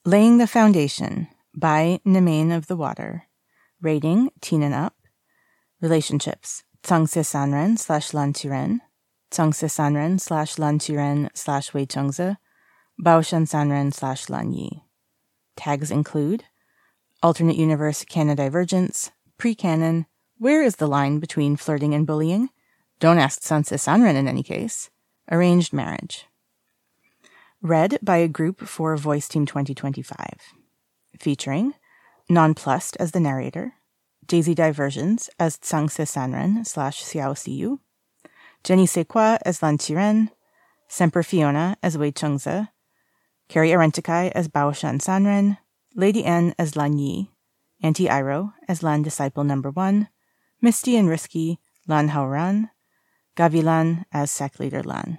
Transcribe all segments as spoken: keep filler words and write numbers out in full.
Laying the Foundation by Nemain of the Water. Rating, teen and up. Relationships, Tsangse Sanren slash Lan Turen, Tsangse Sanren slash Lan Turen slash Wei Chengze, Baoshan Sanren slash Lan Yi. Tags include alternate universe canon divergence, pre-canon, where is the line between flirting and bullying? Don't ask Tsangse Sanren in any case. Arranged marriage. Read by a group for Voice Team twenty twenty-five. Featuring Nonplussed as the narrator, Daisy Diversions as Tsangse Sanren slash Xiao Siyu, Jenny Sequa as Lan Qiren, Semper Fiona as Wei Chengze, Carrie Arentikai as Baoshan Sanren, Lady N as Lan Yi, Auntie Iroh as Lan Disciple Number One, Misty and Risky, Lan Haoran, Gavilan as Sect Leader Lan.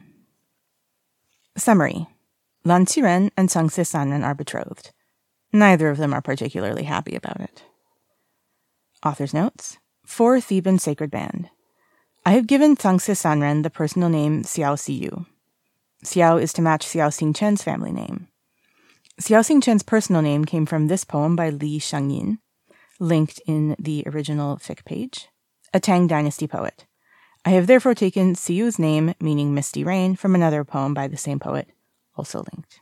Summary. Lan Qiren and Tsangse Sanren are betrothed. Neither of them are particularly happy about it. Author's notes. For Theban Sacred Band. I have given Tsangse Sanren the personal name Xiao Siyu. Xiao is to match Xiao Xingchen's family name. Xiao Xingchen's personal name came from this poem by Li Shangyin, linked in the original fic page, a Tang Dynasty poet. I have therefore taken Siyu's name, meaning Misty Rain, from another poem by the same poet, also linked.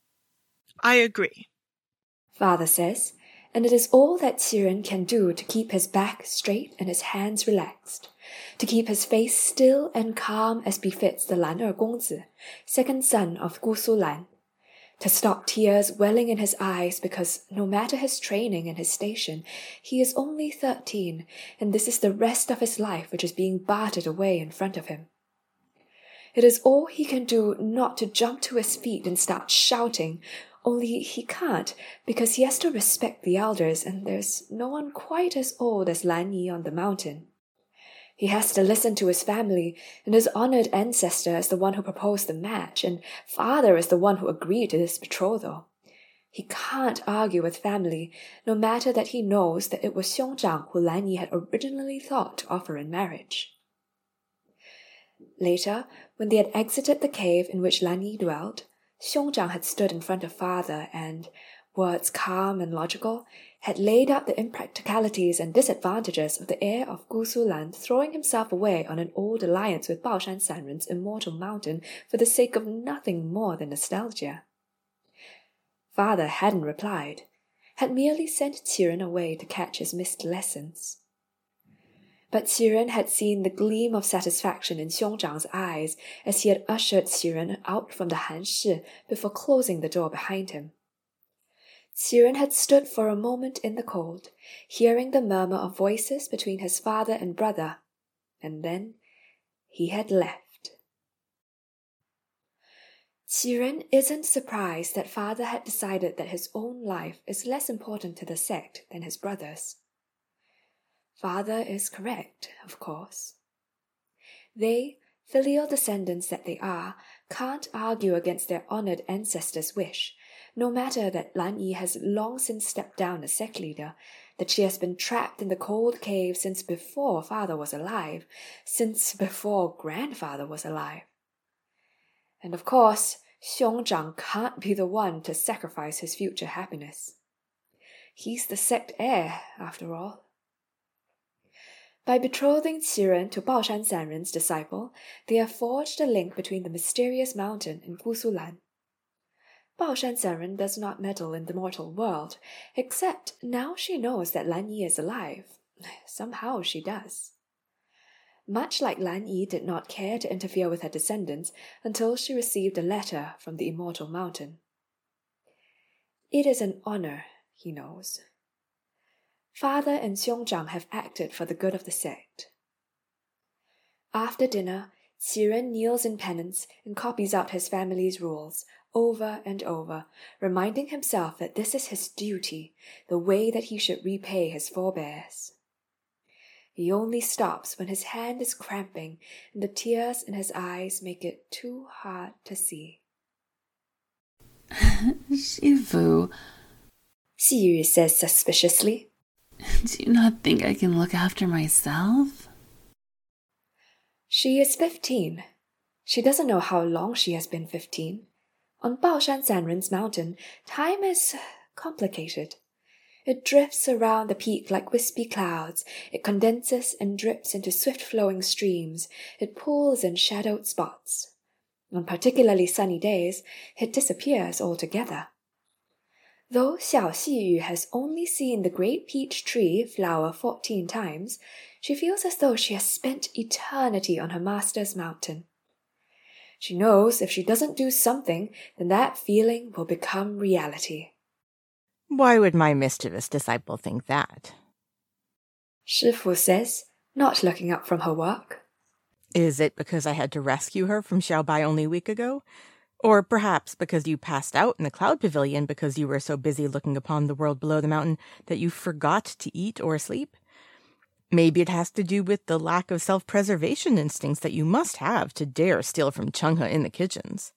I agree. Father says, and it is all that Qiren can do to keep his back straight and his hands relaxed, to keep his face still and calm as befits the Lan Er Gongzi, second son of Gusu Lan, to stop tears welling in his eyes because, no matter his training and his station, he is only thirteen, and this is the rest of his life which is being bartered away in front of him. It is all he can do not to jump to his feet and start shouting, only he can't because he has to respect the elders and there's no one quite as old as Lan Yi on the mountain. He has to listen to his family, and his honored ancestor is the one who proposed the match, and father is the one who agreed to this betrothal. He can't argue with family, no matter that he knows that it was Xiongzhang who Lan Yi had originally thought to offer in marriage. Later, when they had exited the cave in which Lan Yi dwelt, Xiongzhang had stood in front of father and, words calm and logical, had laid out the impracticalities and disadvantages of the heir of Gusu Lan throwing himself away on an old alliance with Baoshan Sanren's immortal mountain for the sake of nothing more than nostalgia. Father hadn't replied, had merely sent Qiren away to catch his missed lessons. But Qiren had seen the gleam of satisfaction in Xiongzhang's eyes as he had ushered Qiren out from the Han Shi before closing the door behind him. Qiren had stood for a moment in the cold, hearing the murmur of voices between his father and brother, and then he had left. Qiren isn't surprised that father had decided that his own life is less important to the sect than his brother's. Father is correct, of course. They, filial descendants that they are, can't argue against their honored ancestors' wish, no matter that Lan Yi has long since stepped down as sect leader, that she has been trapped in the cold cave since before father was alive, since before grandfather was alive. And of course, Xiongzhang can't be the one to sacrifice his future happiness. He's the sect heir, after all. By betrothing Qiren to Baoshan Sanren's disciple, they have forged a link between the mysterious mountain and Gusu Lan. Baoshan Sanren does not meddle in the mortal world, except now she knows that Lan Yi is alive. Somehow she does. Much like Lan Yi did not care to interfere with her descendants until she received a letter from the immortal mountain. It is an honor, he knows. Father and Xiongzhang have acted for the good of the sect. After dinner, Qiren kneels in penance and copies out his family's rules, over and over, reminding himself that this is his duty, the way that he should repay his forebears. He only stops when his hand is cramping and the tears in his eyes make it too hard to see. Shifu, Siyu says suspiciously. Do you not think I can look after myself? She is fifteen. She doesn't know how long she has been fifteen. On Baoshan Sanren's mountain, time is complicated. It drifts around the peak like wispy clouds. It condenses and drips into swift-flowing streams. It pools in shadowed spots. On particularly sunny days, it disappears altogether. Though Xiao Xiyu has only seen the great peach tree flower fourteen times, she feels as though she has spent eternity on her master's mountain. She knows if she doesn't do something, then that feeling will become reality. Why would my mischievous disciple think that? Shifu says, not looking up from her work. Is it because I had to rescue her from Xiaobai only a week ago? Or perhaps because you passed out in the cloud pavilion because you were so busy looking upon the world below the mountain that you forgot to eat or sleep? Maybe it has to do with the lack of self-preservation instincts that you must have to dare steal from Changhe in the kitchens.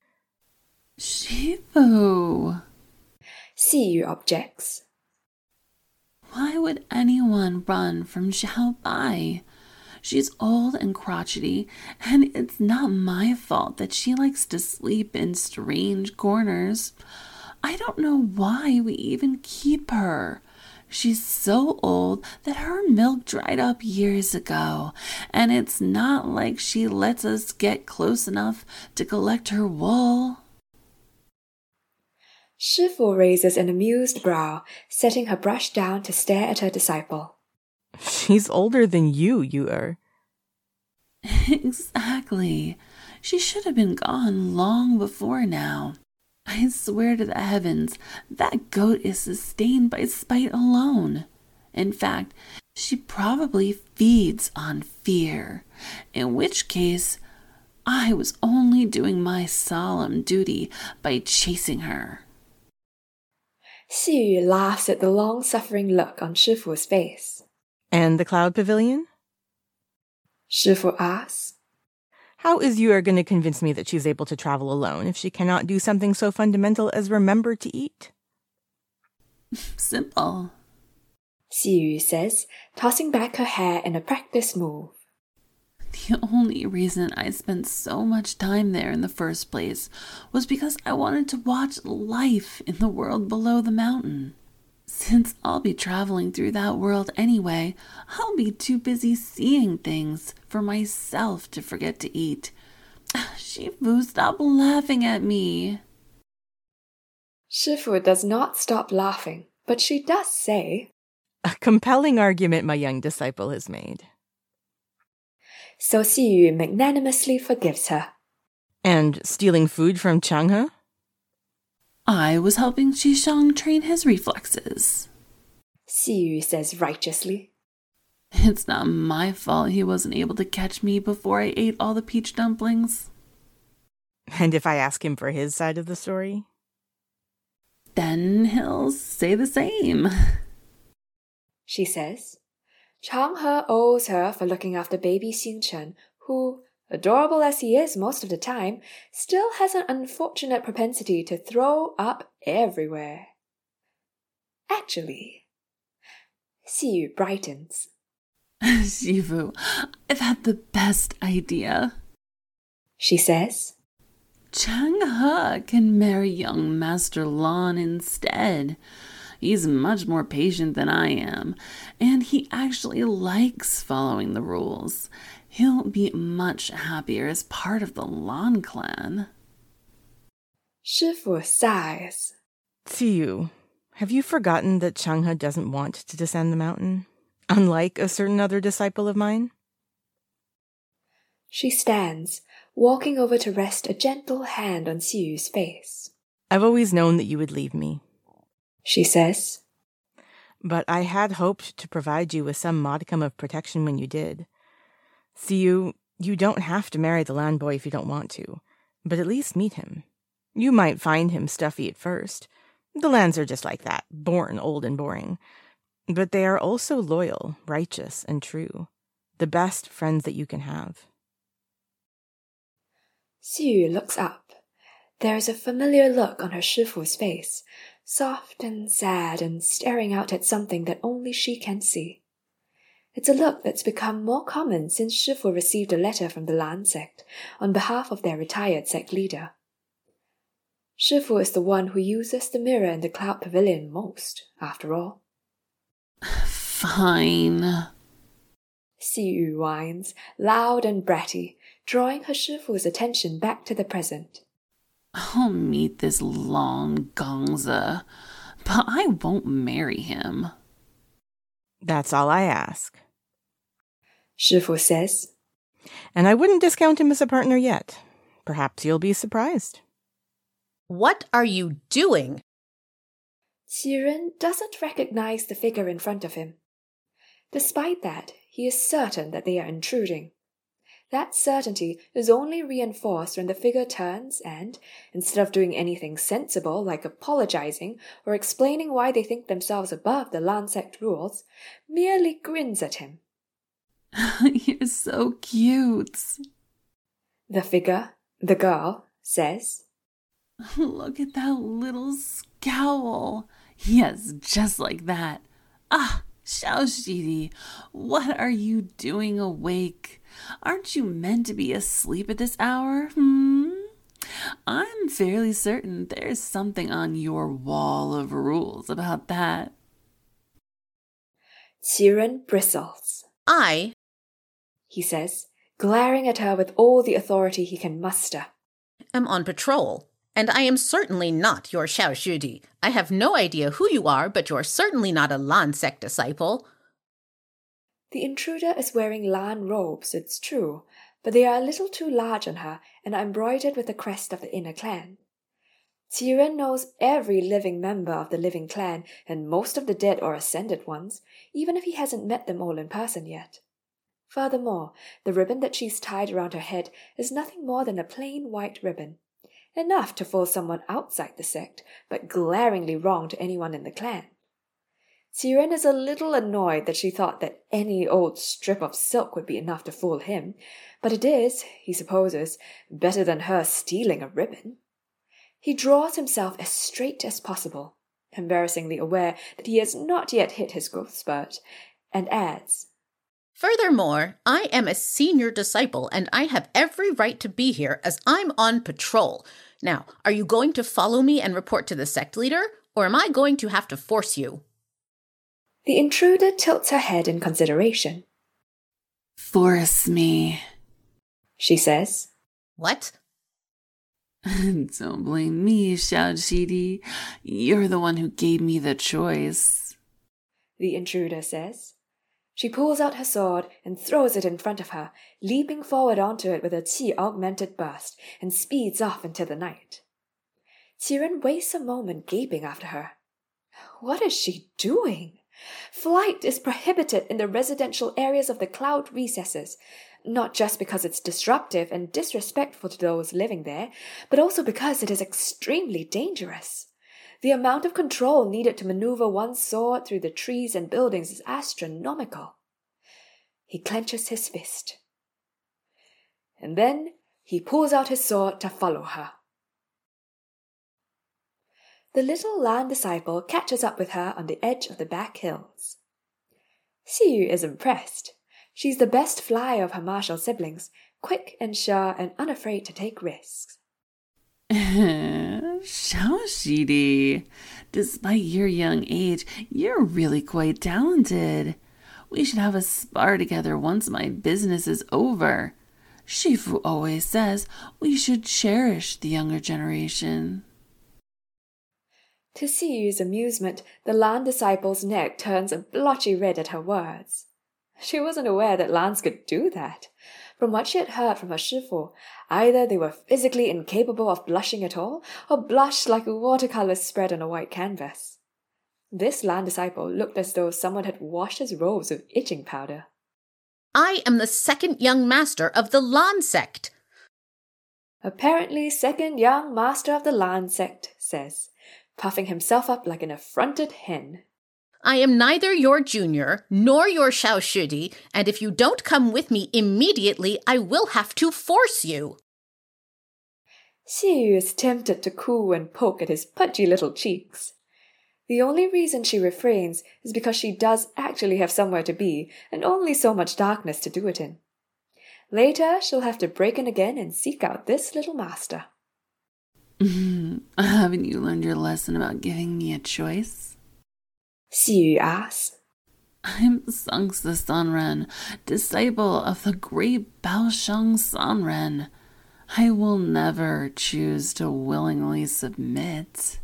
Shifu! Xiyu objects. Why would anyone run from Xiaobai? She's old and crotchety, and it's not my fault that she likes to sleep in strange corners. I don't know why we even keep her. She's so old that her milk dried up years ago, and it's not like she lets us get close enough to collect her wool. Shifu raises an amused brow, setting her brush down to stare at her disciple. She's older than you, Yu-er. Exactly. She should have been gone long before now. I swear to the heavens, that goat is sustained by spite alone. In fact, she probably feeds on fear, in which case I was only doing my solemn duty by chasing her. Xiyu laughs at the long-suffering look on Shifu's face. And the cloud pavilion? Shifu asks. How is Yu-er going to convince me that she's able to travel alone if she cannot do something so fundamental as remember to eat? Simple. Xiyu says, tossing back her hair in a practiced move. The only reason I spent so much time there in the first place was because I wanted to watch life in the world below the mountain. Since I'll be traveling through that world anyway, I'll be too busy seeing things for myself to forget to eat. Shifu, stop laughing at me. Shifu does not stop laughing, but she does say, A compelling argument my young disciple has made. So Xiyu magnanimously forgives her. And stealing food from Changhe? I was helping Xishang train his reflexes. Xiyu says righteously. It's not my fault he wasn't able to catch me before I ate all the peach dumplings. And if I ask him for his side of the story? Then he'll say the same. She says. Changhe owes her for looking after baby Xingchen, who, adorable as he is most of the time, still has an unfortunate propensity to throw up everywhere. Actually, Xiyu brightens. Shifu, I've had the best idea. She says. Changhe can marry young Master Lan instead. He's much more patient than I am, and he actually likes following the rules. He'll be much happier as part of the Lan clan. Shifu sighs. Xiyu, have you forgotten that Changhe doesn't want to descend the mountain? Unlike a certain other disciple of mine? She stands, walking over to rest a gentle hand on Xiyu's face. I've always known that you would leave me, she says. But I had hoped to provide you with some modicum of protection when you did. Xiyu, you don't have to marry the land boy if you don't want to, but at least meet him. You might find him stuffy at first. The Lands are just like that, born old and boring. But they are also loyal, righteous, and true. The best friends that you can have. Xiyu looks up. There is a familiar look on her Shifu's face, soft and sad and staring out at something that only she can see. It's a look that's become more common since Shifu received a letter from the Lan sect on behalf of their retired sect leader. Shifu is the one who uses the mirror in the Cloud Pavilion most, after all. Fine. Xiyu whines, loud and bratty, drawing her Shifu's attention back to the present. I'll meet this long gongza, but I won't marry him. That's all I ask. Shifu says. And I wouldn't discount him as a partner yet. Perhaps you'll be surprised. What are you doing? Qiren doesn't recognize the figure in front of him. Despite that, he is certain that they are intruding. That certainty is only reinforced when the figure turns and, instead of doing anything sensible like apologizing or explaining why they think themselves above the Lan sect rules, merely grins at him. You're so cute. The figure, the girl, says, Look at that little scowl. Yes, just like that. Ah, Xiaoshidi, what are you doing awake? Aren't you meant to be asleep at this hour? Hmm? I'm fairly certain there's something on your wall of rules about that. Qiren bristles. I, he says, glaring at her with all the authority he can muster. am on patrol, and I am certainly not your Xiaoshudi. I have no idea who you are, but you're certainly not a Lan sect disciple. The intruder is wearing Lan robes, it's true, but they are a little too large on her and are embroidered with the crest of the inner clan. Qiren knows every living member of the living clan and most of the dead or ascended ones, even if he hasn't met them all in person yet. Furthermore, the ribbon that she's tied around her head is nothing more than a plain white ribbon, enough to fool someone outside the sect, but glaringly wrong to anyone in the clan. Qiren is a little annoyed that she thought that any old strip of silk would be enough to fool him, but it is, he supposes, better than her stealing a ribbon. He draws himself as straight as possible, embarrassingly aware that he has not yet hit his growth spurt, and adds, Furthermore, I am a senior disciple, and I have every right to be here as I'm on patrol. Now, are you going to follow me and report to the sect leader, or am I going to have to force you? The intruder tilts her head in consideration. Force me, she says. What? Don't blame me, Xiaoshidi. You're the one who gave me the choice. The intruder says. She pulls out her sword and throws it in front of her, leaping forward onto it with a qi-augmented burst, and speeds off into the night. Qiren wastes a moment gaping after her. What is she doing? Flight is prohibited in the residential areas of the cloud recesses, not just because it's disruptive and disrespectful to those living there, but also because it is extremely dangerous. The amount of control needed to maneuver one's sword through the trees and buildings is astronomical. He clenches his fist. And then he pulls out his sword to follow her. The little Lan disciple catches up with her on the edge of the back hills. Xiyu is impressed. She's the best flyer of her martial siblings, quick and sure and unafraid to take risks. Xiaoshidi, despite your young age, you're really quite talented. We should have a spar together once my business is over. Shifu always says we should cherish the younger generation. To Xiyu's amusement, the Lan disciple's neck turns a blotchy red at her words. She wasn't aware that Lans could do that. From what she had heard from her shifu, either they were physically incapable of blushing at all, or blushed like watercolor spread on a white canvas. This Lan disciple looked as though someone had washed his robes with itching powder. I am the second young master of the Lan sect. Apparently second young master of the Lan sect, says, puffing himself up like an affronted hen. I am neither your junior nor your Xiaoshudi, and if you don't come with me immediately, I will have to force you. Xiyu is tempted to coo and poke at his pudgy little cheeks. The only reason she refrains is because she does actually have somewhere to be, and only so much darkness to do it in. Later, she'll have to break in again and seek out this little master. Haven't you learned your lesson about giving me a choice? Xi Yu asks. I'm Sangsa Sanren, disciple of the great Baosheng Sanren. I will never choose to willingly submit.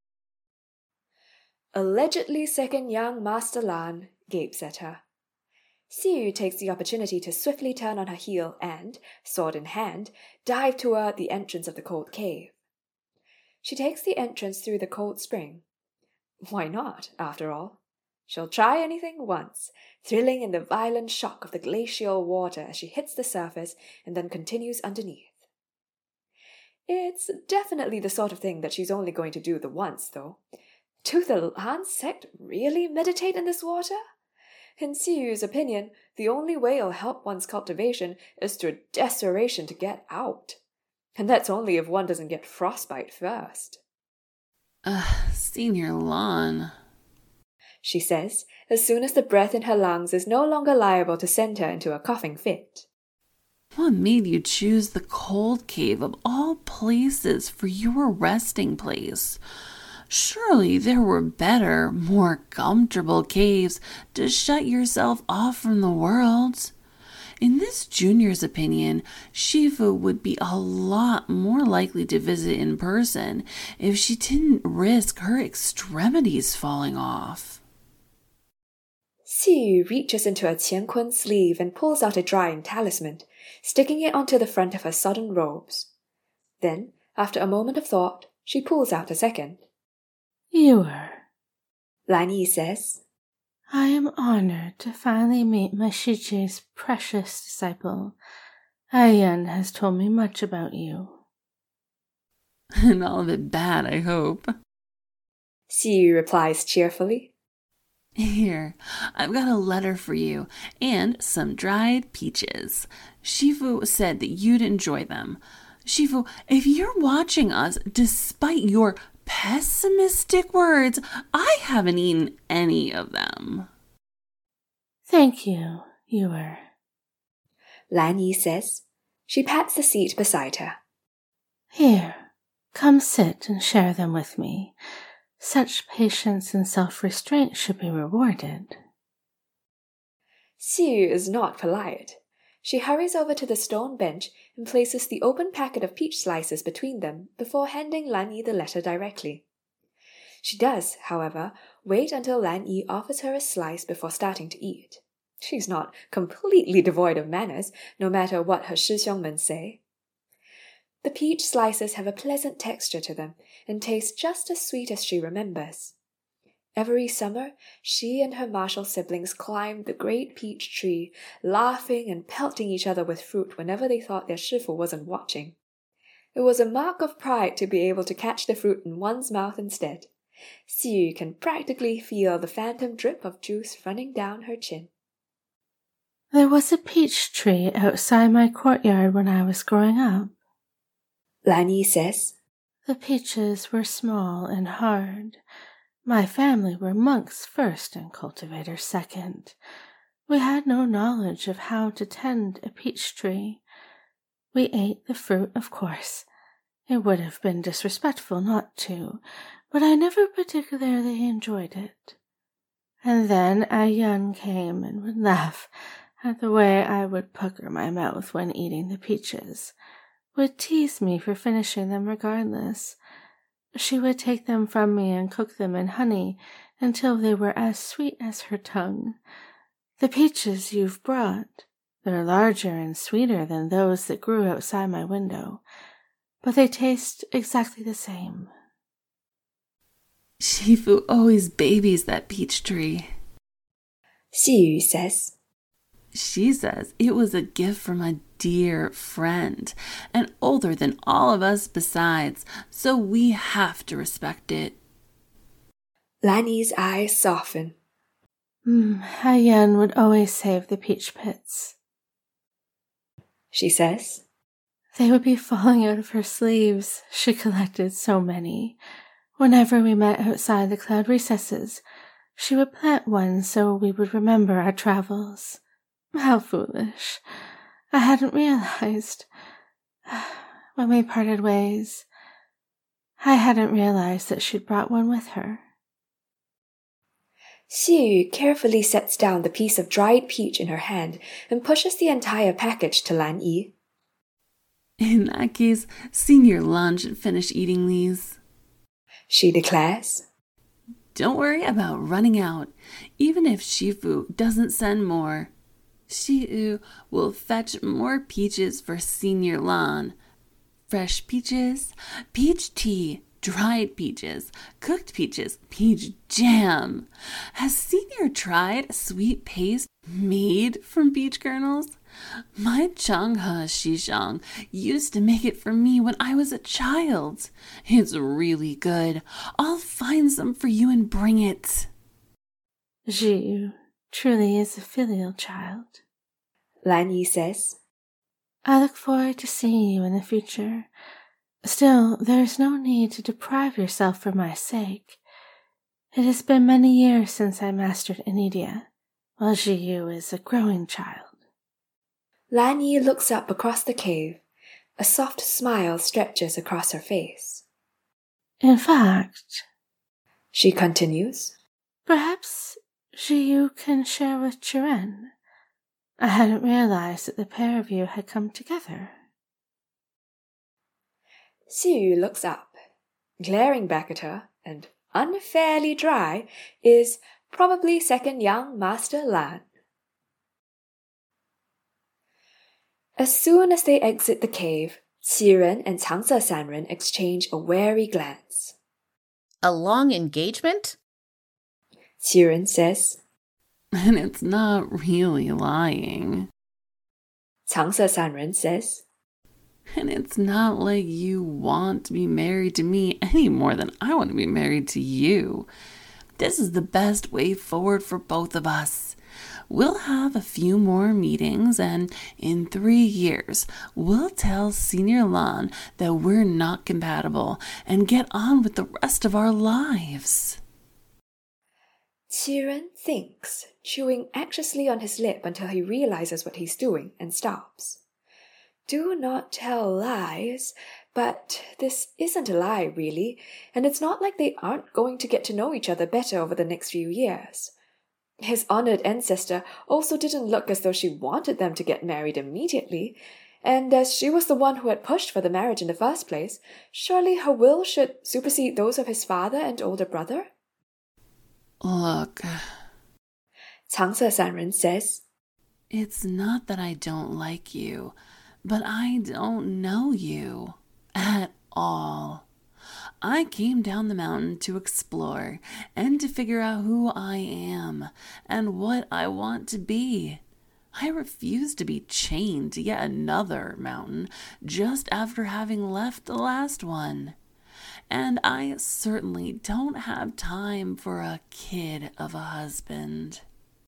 Allegedly second young Master Lan gapes at her. Xi Yu takes the opportunity to swiftly turn on her heel and, sword in hand, dive toward the entrance of the cold cave. She takes the entrance through the cold spring. Why not, after all? She'll try anything once, thrilling in the violent shock of the glacial water as she hits the surface and then continues underneath. It's definitely the sort of thing that she's only going to do the once, though. Do the Han sect really meditate in this water? In Xi Yu's opinion, the only way it'll help one's cultivation is through desperation to get out. And that's only if one doesn't get frostbite first. Ugh, Senior Lan, she says, as soon as the breath in her lungs is no longer liable to send her into a coughing fit. What made you choose the cold cave of all places for your resting place? Surely there were better, more comfortable caves to shut yourself off from the world. In this junior's opinion, Shifu would be a lot more likely to visit in person if she didn't risk her extremities falling off. Xi Yu reaches into her qiankun sleeve and pulls out a drying talisman, sticking it onto the front of her sodden robes. Then, after a moment of thought, she pulls out a second. Yuer, Lan Yi says, I am honored to finally meet my Shiji's precious disciple. Ayan has told me much about you. And all of it bad, I hope. Xi Yu replies cheerfully. Here, I've got a letter for you and some dried peaches. Shifu said that you'd enjoy them. Shifu, if you're watching us, despite your pessimistic words, I haven't eaten any of them. Thank you, Yuer. Lan Yi says. She pats the seat beside her. Here, come sit and share them with me. Such patience and self-restraint should be rewarded. Xi Yu is not polite. She hurries over to the stone bench and places the open packet of peach slices between them before handing Lan Yi the letter directly. She does, however, wait until Lan Yi offers her a slice before starting to eat. She's not completely devoid of manners, no matter what her shixiongmen say. The peach slices have a pleasant texture to them and taste just as sweet as she remembers. Every summer, she and her martial siblings climbed the great peach tree, laughing and pelting each other with fruit whenever they thought their shifu wasn't watching. It was a mark of pride to be able to catch the fruit in one's mouth instead. Xi Yu can practically feel the phantom drip of juice running down her chin. There was a peach tree outside my courtyard when I was growing up. Lan Yi says. The peaches were small and hard. My family were monks first and cultivators second. We had no knowledge of how to tend a peach tree. We ate the fruit, of course. It would have been disrespectful not to, but I never particularly enjoyed it. And then Ayan came and would laugh at the way I would pucker my mouth when eating the peaches, would tease me for finishing them regardless. She would take them from me and cook them in honey until they were as sweet as her tongue. The peaches you've brought, they're larger and sweeter than those that grew outside my window, but they taste exactly the same. Shifu always babies that peach tree. Xi Yu says. She says it was a gift from a dear friend, and older than all of us besides, so we have to respect it. Lan Yi's eyes soften. Mm, Ayan would always save the peach pits, she says. They would be falling out of her sleeves. She collected so many. Whenever we met outside the cloud recesses, she would plant one so we would remember our travels. How foolish. I hadn't realized. When we parted ways, I hadn't realized that she'd brought one with her. Xi Yu carefully sets down the piece of dried peach in her hand and pushes the entire package to Lan Yi. In that case, Senior Lan should finish eating these, she declares. Don't worry about running out, even if Shifu doesn't send more. Shi-U will fetch more peaches for Senior Lan. Fresh peaches, peach tea, dried peaches, cooked peaches, peach jam. Has Senior tried sweet paste made from peach kernels? My Changhe Shishang used to make it for me when I was a child. It's really good. I'll find some for you and bring it. Zhi truly is a filial child, Lan Yi says. I look forward to seeing you in the future. Still, there is no need to deprive yourself for my sake. It has been many years since I mastered Enidia, while Zhiyu is a growing child. Lan Yi looks up across the cave. A soft smile stretches across her face. In fact, she continues, perhaps Zhiyu can share with Chiren. I hadn't realized that the pair of you had come together. Xi Yu looks up. Glaring back at her, and unfairly dry, is probably second young Master Lan. As soon as they exit the cave, Qiren and Changse Sanren exchange a wary glance. A long engagement? Qiren says. And it's not really lying. Changse Sanren says. And it's not like you want to be married to me any more than I want to be married to you. This is the best way forward for both of us. We'll have a few more meetings, and in three years, we'll tell Senior Lan that we're not compatible and get on with the rest of our lives. Qiren thinks, chewing anxiously on his lip until he realizes what he's doing and stops. Do not tell lies, but this isn't a lie, really, and it's not like they aren't going to get to know each other better over the next few years. His honored ancestor also didn't look as though she wanted them to get married immediately, and as she was the one who had pushed for the marriage in the first place, surely her will should supersede those of his father and older brother? Look, Changse Sanren says, it's not that I don't like you, but I don't know you at all. I came down the mountain to explore and to figure out who I am and what I want to be. I refuse to be chained to yet another mountain just after having left the last one. And I certainly don't have time for a kid of a husband.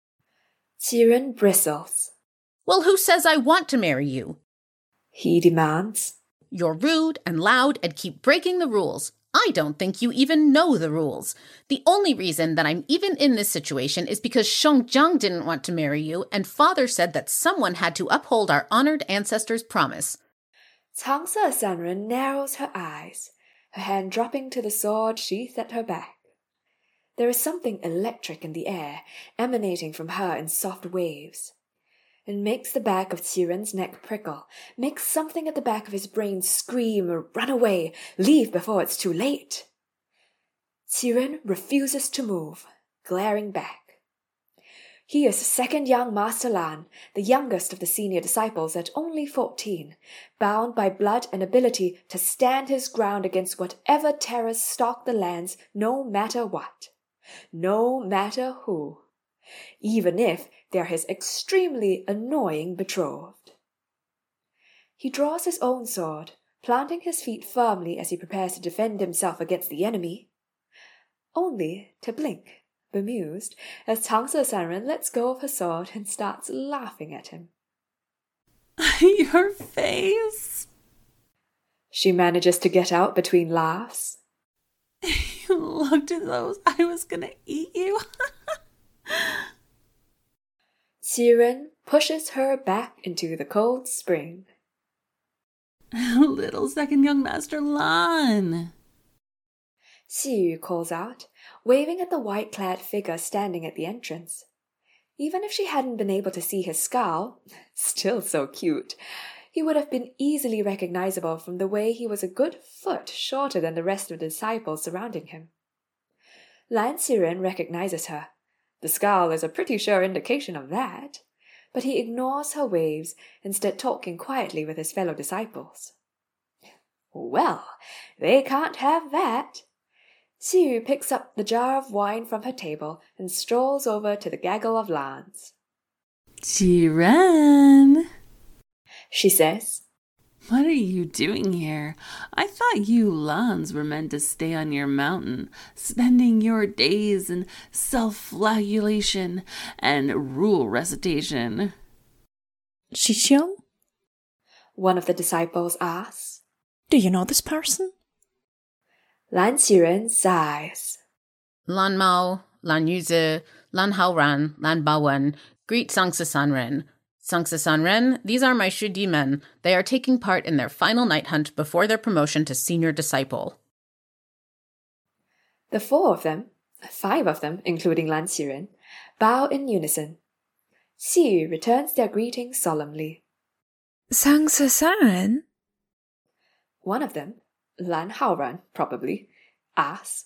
Qiren bristles. Well, who says I want to marry you? He demands. You're rude and loud and keep breaking the rules. I don't think you even know the rules. The only reason that I'm even in this situation is because Shengjiang didn't want to marry you, and Father said that someone had to uphold our honored ancestors' promise. Changse Sanren narrows her eyes, her hand dropping to the sword sheathed at her back. There is something electric in the air, emanating from her in soft waves. It makes the back of Qiren's neck prickle, makes something at the back of his brain scream or run away, leave before it's too late. Qiren refuses to move, glaring back. He is second young Master Lan, the youngest of the senior disciples at only fourteen, bound by blood and ability to stand his ground against whatever terrors stalk the lands, no matter what, no matter who, even if they're his extremely annoying betrothed. He draws his own sword, planting his feet firmly as he prepares to defend himself against the enemy, only to blink, bemused, as Changse Sanren lets go of her sword and starts laughing at him. Your face! She manages to get out between laughs. You looked as though I was gonna eat you. Qiren pushes her back into the cold spring. Little second young Master Lan. Xi Yu calls out, waving at the white-clad figure standing at the entrance. Even if she hadn't been able to see his scowl, still so cute, he would have been easily recognizable from the way he was a good foot shorter than the rest of the disciples surrounding him. Lan Xiren recognizes her. The scowl is a pretty sure indication of that, but he ignores her waves, instead talking quietly with his fellow disciples. Well, they can't have that. Xi Yu picks up the jar of wine from her table and strolls over to the gaggle of Lans. Jiren, She says, what are you doing here? I thought you Lans were meant to stay on your mountain, spending your days in self-flagellation and rule recitation. Shixiang, one of the disciples asks. do you know this person? Lan Xiren sighs. Lan Mao, Lan Yuzi, Lan Haoran, Lan Bawen, greet Sangsa Sanren. Sangsa Sanren, these are my Shudi men. They are taking part in their final night hunt before their promotion to senior disciple. The four of them, five of them, including Lan Xiren, bow in unison. Xi Yu returns their greeting solemnly. Sangsa Sanren? One of them, Lan Haoran, probably, asks,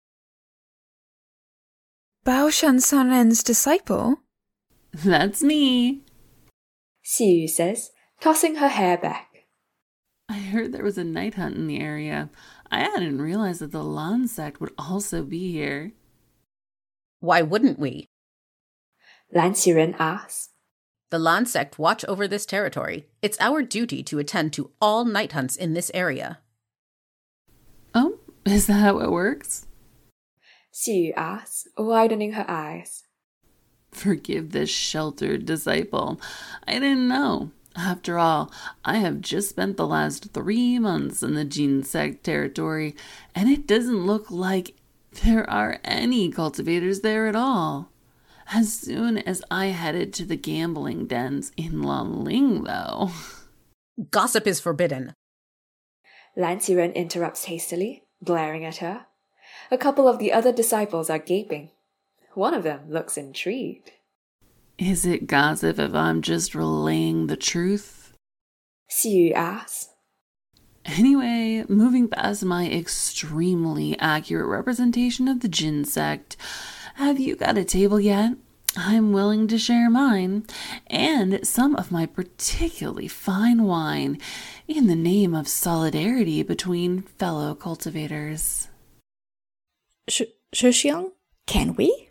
Baoshan Sanren's disciple? That's me. Xi Yu says, tossing her hair back. I heard there was a night hunt in the area. I hadn't realized that the Lan sect would also be here. Why wouldn't we? Lan Xiren asks. The Lan sect watch over this territory. It's our duty to attend to all night hunts in this area. Oh, is that how it works? Xi Yu asks, widening her eyes. Forgive this sheltered disciple. I didn't know. After all, I have just spent the last three months in the Jin sect territory, and it doesn't look like there are any cultivators there at all. As soon as I headed to the gambling dens in Lanling, though. Gossip is forbidden. Lan Xiren interrupts hastily, glaring at her. A couple of the other disciples are gaping. One of them looks intrigued. Is it gossip if I'm just relaying the truth? Xi Yu asks. Anyway, moving past my extremely accurate representation of the Jin sect, have you got a table yet? I'm willing to share mine, and some of my particularly fine wine, in the name of solidarity between fellow cultivators. Shixiang, can we?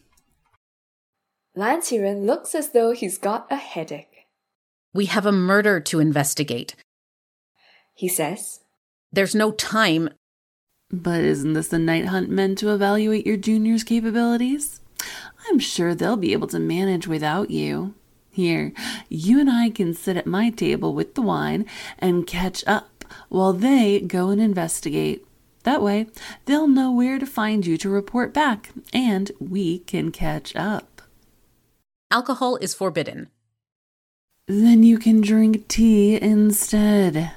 Lan Xiren looks as though he's got a headache. We have a murder to investigate. He says. There's no time. But isn't this a night hunt meant to evaluate your juniors' capabilities? I'm sure they'll be able to manage without you. Here, you and I can sit at my table with the wine and catch up while they go and investigate. That way, they'll know where to find you to report back, and we can catch up. Alcohol is forbidden. Then you can drink tea instead.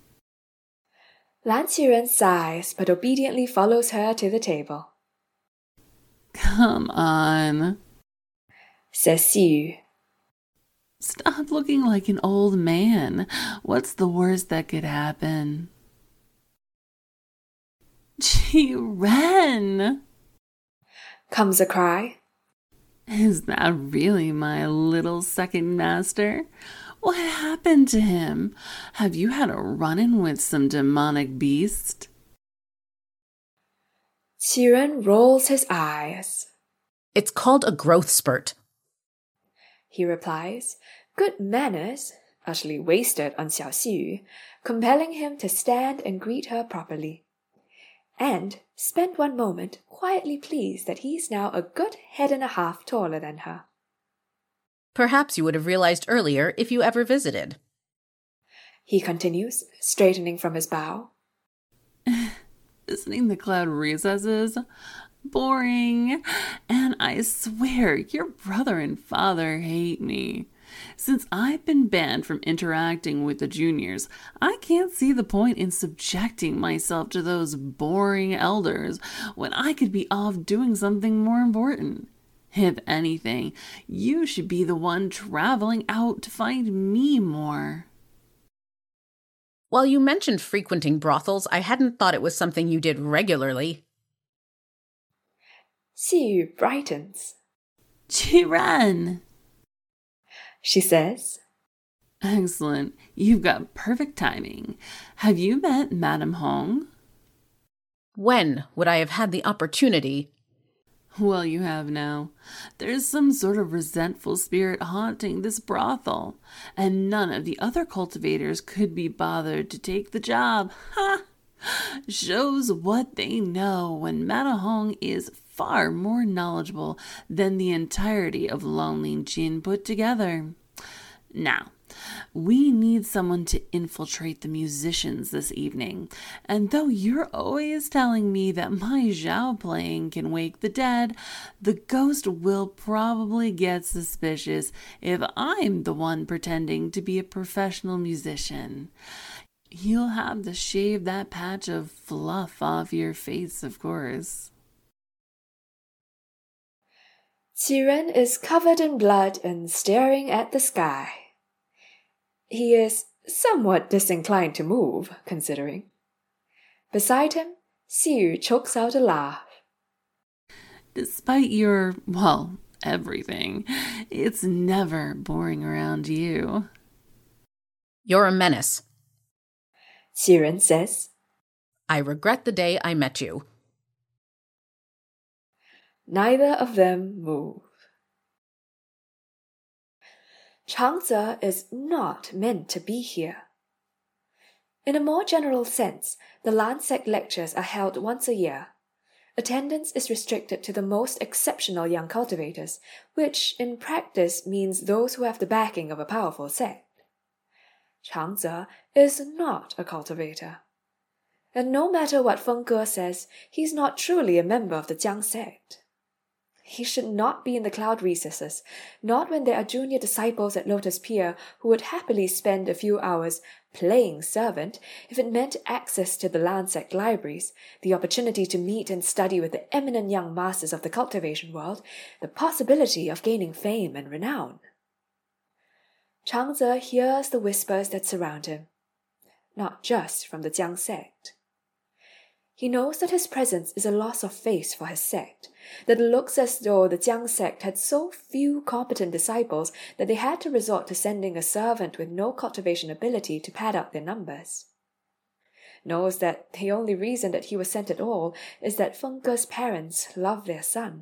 Lan Xiren sighs, but obediently follows her to the table. Come on, says Xi Yu. Stop looking like an old man. What's the worst that could happen? Jiren! Comes a cry. Is that really my little second master? What happened to him? Have you had a run-in with some demonic beast? Xiren rolls his eyes. It's called a growth spurt. He replies, good manners, utterly wasted on Xiao Xiyu, compelling him to stand and greet her properly. And spend one moment quietly pleased that he's now a good head and a half taller than her. Perhaps you would have realized earlier if you ever visited. He continues, straightening from his bow. Visiting the cloud recesses? Boring. And I swear your brother and father hate me. Since I've been banned from interacting with the juniors, I can't see the point in subjecting myself to those boring elders when I could be off doing something more important. If anything, you should be the one traveling out to find me more. While you mentioned frequenting brothels, I hadn't thought it was something you did regularly. Xiyu brightens. Qiren! She says. Excellent. You've got perfect timing. Have you met Madame Hong? When would I have had the opportunity? Well, you have now. There's some sort of resentful spirit haunting this brothel, and none of the other cultivators could be bothered to take the job. Ha! Shows what they know when Madame Hong is far more knowledgeable than the entirety of Lonely Jin put together. Now, we need someone to infiltrate the musicians this evening, and though you're always telling me that my Zhao playing can wake the dead, the ghost will probably get suspicious if I'm the one pretending to be a professional musician. You'll have to shave that patch of fluff off your face, of course. Qiren is covered in blood and staring at the sky. He is somewhat disinclined to move, considering. Beside him, Xiyu chokes out a laugh. Despite your, well, everything, it's never boring around you. You're a menace. Qiren says. I regret the day I met you. Neither of them move. Changze is not meant to be here. In a more general sense, the Lansec lectures are held once a year. Attendance is restricted to the most exceptional young cultivators, which in practice means those who have the backing of a powerful sect. Changze is not a cultivator. And no matter what Feng Ge says, he's not truly a member of the Jiang sect. He should not be in the cloud recesses, not when there are junior disciples at Lotus Pier who would happily spend a few hours playing servant if it meant access to the Lansec libraries, the opportunity to meet and study with the eminent young masters of the cultivation world, the possibility of gaining fame and renown. Changze hears the whispers that surround him, not just from the Jiang sect. He knows that his presence is a loss of face for his sect, that it looks as though the Jiang sect had so few competent disciples that they had to resort to sending a servant with no cultivation ability to pad out their numbers. Knows that the only reason that he was sent at all is that Feng Ge's parents love their son.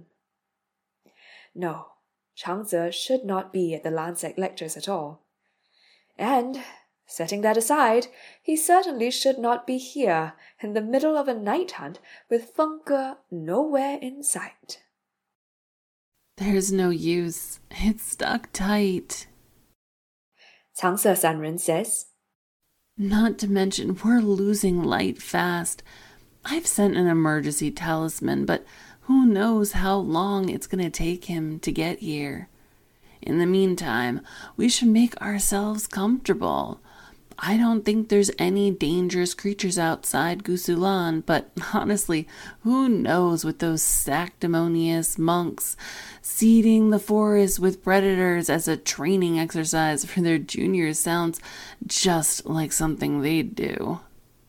No, Changze should not be at the Lansec lectures at all. And, setting that aside, he certainly should not be here in the middle of a night hunt with Feng Ge nowhere in sight. There's no use. It's stuck tight. Changse Sanren says. Not to mention, we're losing light fast. I've sent an emergency talisman, but who knows how long it's going to take him to get here. In the meantime, we should make ourselves comfortable. I don't think there's any dangerous creatures outside Gusulan, but honestly, who knows with those sanctimonious monks seeding the forest with predators as a training exercise for their juniors sounds just like something they'd do.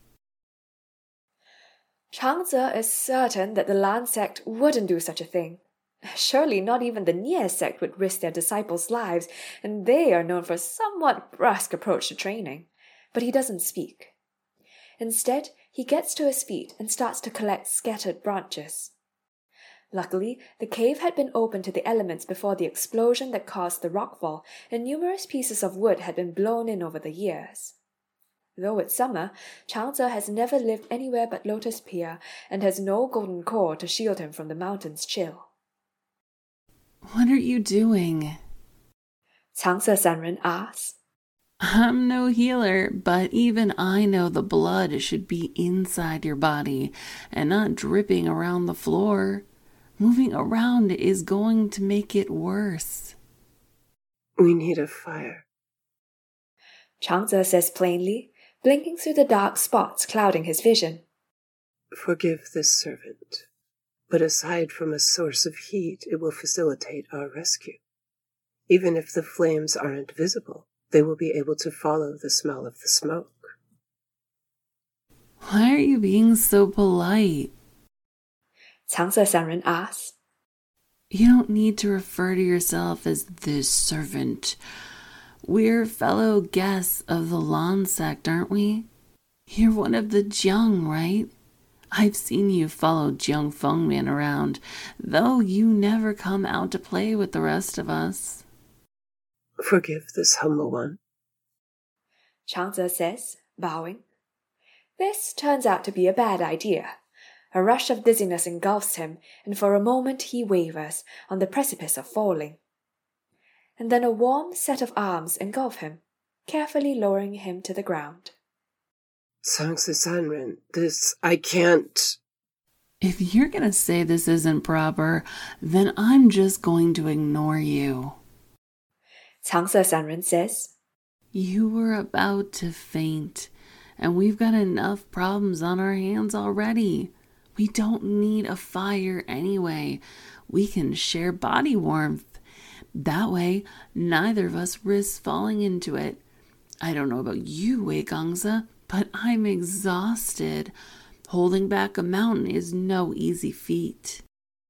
Changze is certain that the Lan sect wouldn't do such a thing. Surely not even the Nie sect would risk their disciples' lives, and they are known for a somewhat brusque approach to training. But he doesn't speak. Instead, he gets to his feet and starts to collect scattered branches. Luckily, the cave had been open to the elements before the explosion that caused the rockfall, and numerous pieces of wood had been blown in over the years. Though it's summer, Changze has never lived anywhere but Lotus Pier and has no golden core to shield him from the mountain's chill. What are you doing? Changse Sanren asks. I'm no healer, but even I know the blood should be inside your body and not dripping around the floor. Moving around is going to make it worse. We need a fire. Changze says plainly, blinking through the dark spots clouding his vision. Forgive this servant, but aside from a source of heat, it will facilitate our rescue. Even if the flames aren't visible, they will be able to follow the smell of the smoke. Why are you being so polite? Changze Sanren asks. You don't need to refer to yourself as this servant. We're fellow guests of the Lan sect, aren't we? You're one of the Jiang, right? I've seen you follow Jiang Fengmian around, though you never come out to play with the rest of us. Forgive this humble one. Changze says, bowing. This turns out to be a bad idea. A rush of dizziness engulfs him, and for a moment he wavers, on the precipice of falling. And then a warm set of arms engulf him, carefully lowering him to the ground. Sangse Sanren, this, I can't... If you're gonna say this isn't proper, then I'm just going to ignore you. Changse Sanren says, You were about to faint, and we've got enough problems on our hands already. We don't need a fire anyway. We can share body warmth. That way, neither of us risks falling into it. I don't know about you, Wei Gangza, but I'm exhausted. Holding back a mountain is no easy feat.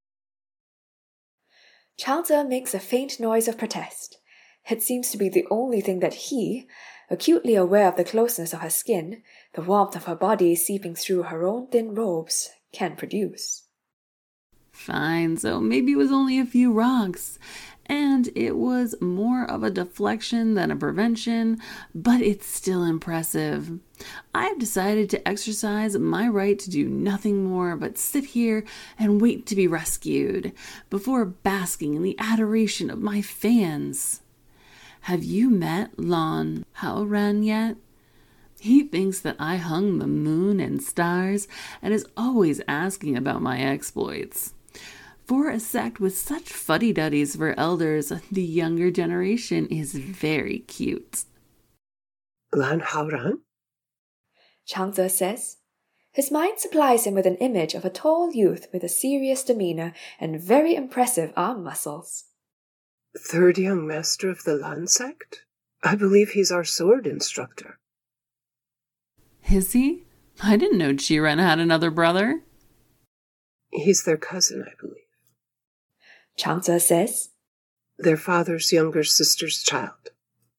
Changze makes a faint noise of protest. It seems to be the only thing that he, acutely aware of the closeness of her skin, the warmth of her body seeping through her own thin robes, can produce. Fine, so maybe it was only a few rocks, and it was more of a deflection than a prevention, but it's still impressive. I've decided to exercise my right to do nothing more but sit here and wait to be rescued, before basking in the adoration of my fans. Have you met Lan Haoran yet? He thinks that I hung the moon and stars and is always asking about my exploits. For a sect with such fuddy-duddies for elders, the younger generation is very cute. Lan Haoran? Changze says. His mind supplies him with an image of a tall youth with a serious demeanor and very impressive arm muscles. Third young master of the Lan sect? I believe he's our sword instructor. Is he? I didn't know Chiren had another brother. He's their cousin, I believe. Changze says. Their father's younger sister's child.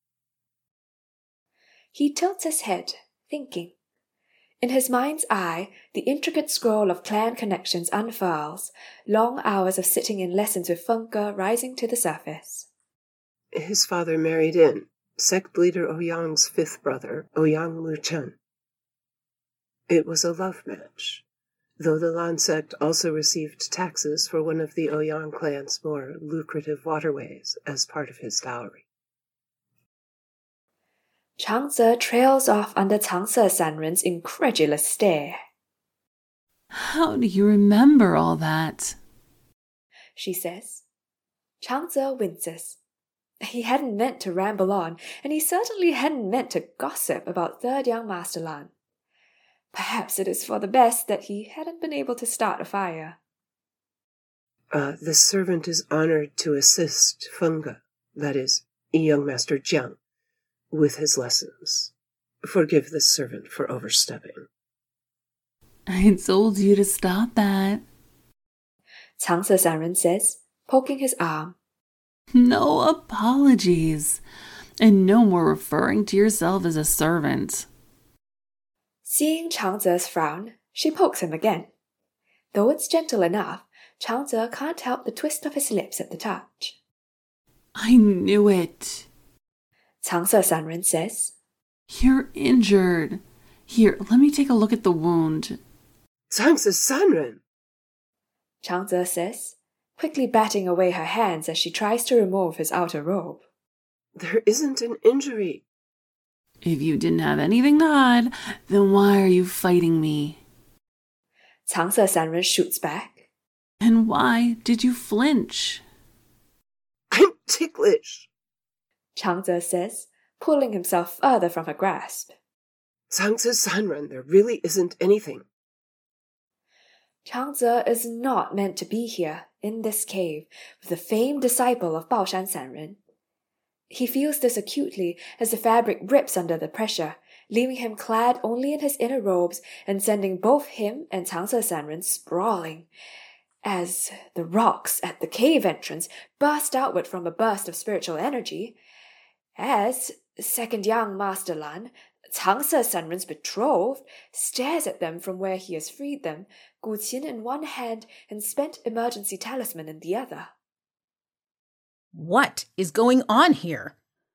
He tilts his head, thinking. In his mind's eye, the intricate scroll of clan connections unfurls, long hours of sitting in lessons with Fengge rising to the surface. His father married in, sect leader Ouyang's fifth brother, Ouyang Luchen. It was a love match, though the Lan sect also received taxes for one of the Ouyang clan's more lucrative waterways as part of his dowry. Changze trails off under Changse Sanren's incredulous stare. How do you remember all that? She says. Changze winces. He hadn't meant to ramble on, and he certainly hadn't meant to gossip about third young Master Lan. Perhaps it is for the best that he hadn't been able to start a fire. Uh, the servant is honored to assist Fengge, that is, young Master Jiang, with his lessons. Forgive the servant for overstepping. I told you to stop that. Changse Sanren says, poking his arm. No apologies, and no more referring to yourself as a servant. Seeing Changze's frown, she pokes him again. Though it's gentle enough, Changze can't help the twist of his lips at the touch. I knew it. Changse Sanren says. You're injured. Here, let me take a look at the wound. Changse Sanren! Changze says, quickly batting away her hands as she tries to remove his outer robe. There isn't an injury. If you didn't have anything to hide, then why are you fighting me? Changse Sanren shoots back. And why did you flinch? I'm ticklish. Changze says, pulling himself further from her grasp. Sangzi Sanren, there really isn't anything. Changze is not meant to be here, in this cave, with the famed disciple of Baoshan Sanren. He feels this acutely as the fabric rips under the pressure, leaving him clad only in his inner robes and sending both him and Changze Sanren sprawling, as the rocks at the cave entrance burst outward from a burst of spiritual energy, as second young Master Lan, Changze Sanren's betrothed, stares at them from where he has freed them, Gu Qin in one hand and spent emergency talisman in the other. What is going on here?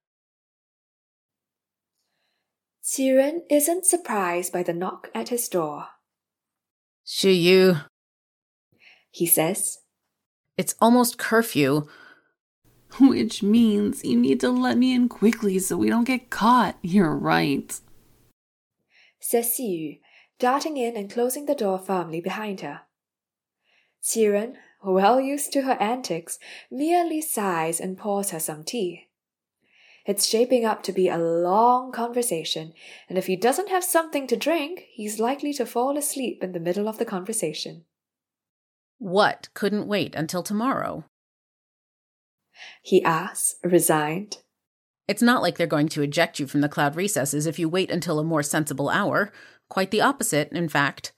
Qiren isn't surprised by the knock at his door. Shiyu, he says. It's almost curfew. Which means you need to let me in quickly so we don't get caught. You're right, says Xiyu, darting in and closing the door firmly behind her. Qiren, well used to her antics, merely sighs and pours her some tea. It's shaping up to be a long conversation, and if he doesn't have something to drink, he's likely to fall asleep in the middle of the conversation. What couldn't wait until tomorrow? He asks, resigned. It's not like they're going to eject you from the cloud recesses if you wait until a more sensible hour. Quite the opposite, in fact.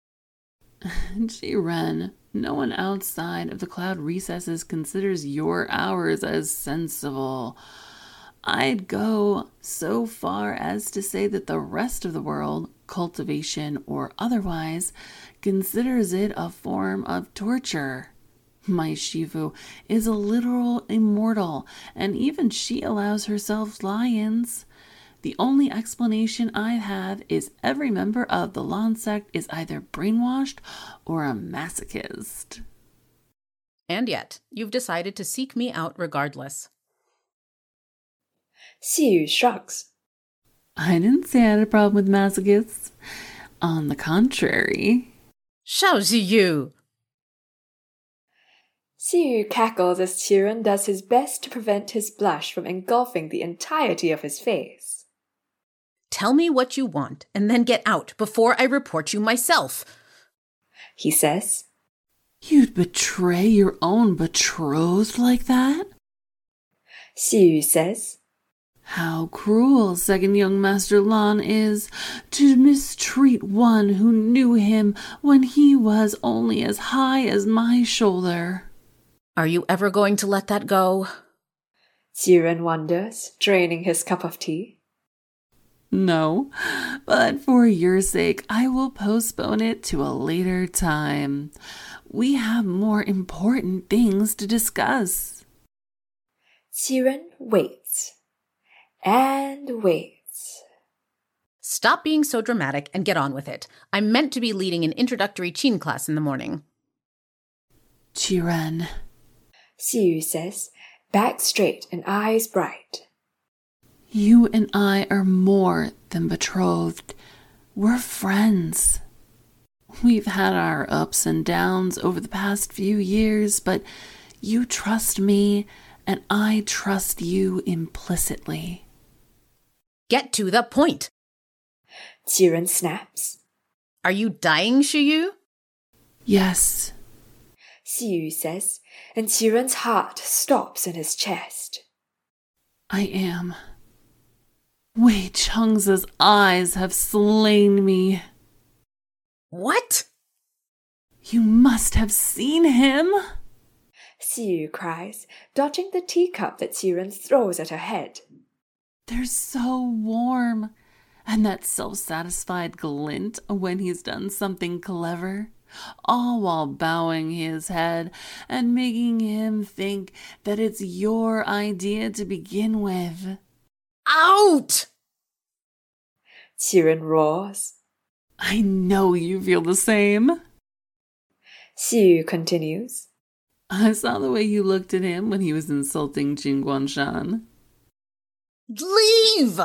Jiren, no one outside of the cloud recesses considers your hours as sensible. I'd go so far as to say that the rest of the world, cultivation or otherwise, considers it a form of torture. My Shifu is a literal immortal, and even she allows herself lions. The only explanation I have is every member of the Lan sect is either brainwashed or a masochist. And yet, you've decided to seek me out regardless. Xiyu shrugs. I didn't say I had a problem with masochists. On the contrary. Shao Ziyu! Xiyu cackles as Qiren does his best to prevent his blush from engulfing the entirety of his face. Tell me what you want, and then get out before I report you myself, he says. You'd betray your own betrothed like that? Xiyu says. How cruel second young Master Lan is to mistreat one who knew him when he was only as high as my shoulder. Are you ever going to let that go? Qiren wonders, draining his cup of tea. No, but for your sake, I will postpone it to a later time. We have more important things to discuss. Qiren waits. And waits. Stop being so dramatic and get on with it. I'm meant to be leading an introductory Qin class in the morning. Qiren, Xiyu says, back straight and eyes bright. You and I are more than betrothed. We're friends. We've had our ups and downs over the past few years, but you trust me and I trust you implicitly. Get to the point. Qiren snaps. Are you dying, Shiyu? Yes. Xiyu says, and Qiren's heart stops in his chest. I am. Wei Cheng's eyes have slain me. What? You must have seen him. Xiyu cries, dodging the teacup that Qiren throws at her head. They're so warm. And that self-satisfied glint when he's done something clever, all while bowing his head and making him think that it's your idea to begin with. Out! Qiren roars. I know you feel the same. Xiyu continues. I saw the way you looked at him when he was insulting Jing Guanshan. Leave!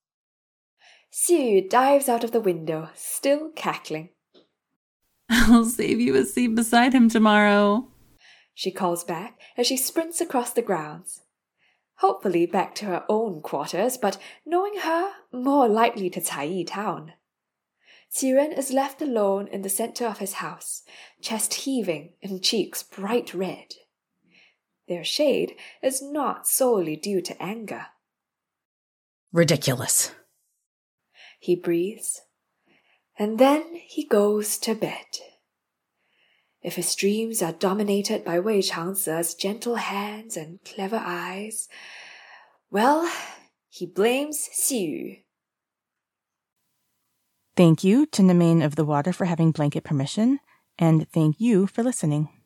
Xiyu dives out of the window, still cackling. I'll save you a seat beside him tomorrow, she calls back as she sprints across the grounds. hopefully back to her own quarters, but knowing her, more likely to Cai town. Qiren is left alone in the center of his house, chest heaving and cheeks bright red. Their shade is not solely due to anger. Ridiculous. He breathes, and then he goes to bed. If his dreams are dominated by Wei Changze's gentle hands and clever eyes, well, he blames Xi Yu. Thank you to Nemain of the Water for having blanket permission, and thank you for listening.